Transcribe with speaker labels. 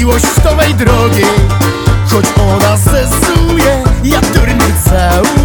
Speaker 1: miłość to mej drogi. Choć ona zezuje, ja durny cały